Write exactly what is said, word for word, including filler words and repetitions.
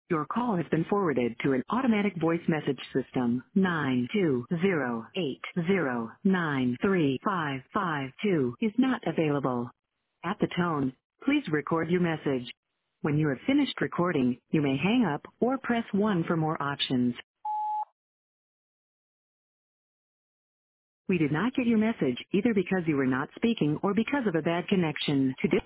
Your call has been forwarded to an automatic voice message system. nine two zero eight zero nine three five five two is not available. At the tone, please record your message. When you have finished recording, you may hang up or press one for more options. We did not get your message either because you were not speaking or because of a bad connection. To dis-